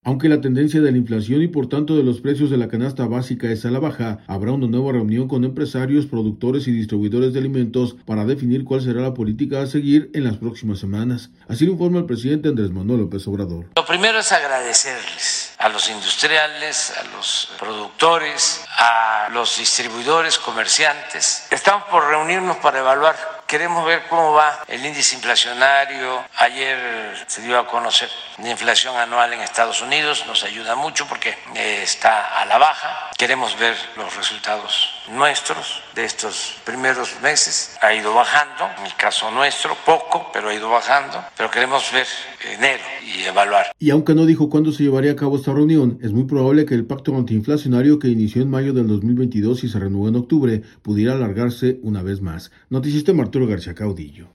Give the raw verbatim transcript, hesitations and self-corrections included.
Aunque la tendencia de la inflación y por tanto de los precios de la canasta básica es a la baja, habrá una nueva reunión con empresarios, productores y distribuidores de alimentos para definir cuál será la política a seguir en las próximas semanas. Así lo informa el presidente Andrés Manuel López Obrador. Lo primero es agradecerles a los industriales, a los productores, a los distribuidores, comerciantes. Estamos por reunirnos para evaluar. Queremos ver cómo va el índice inflacionario. Ayer se dio a conocer la inflación anual en Estados Unidos. Nos ayuda mucho porque está a la baja. Queremos ver los resultados nuestros de estos primeros meses. Ha ido bajando, en el caso nuestro, poco, pero ha ido bajando. Pero queremos ver enero y evaluar. Y aunque no dijo cuándo se llevaría a cabo esta reunión, es muy probable que el pacto antiinflacionario que inició en mayo del dos mil veintidós y se renovó en octubre pudiera alargarse una vez más. Noticias de Arturo García Caudillo.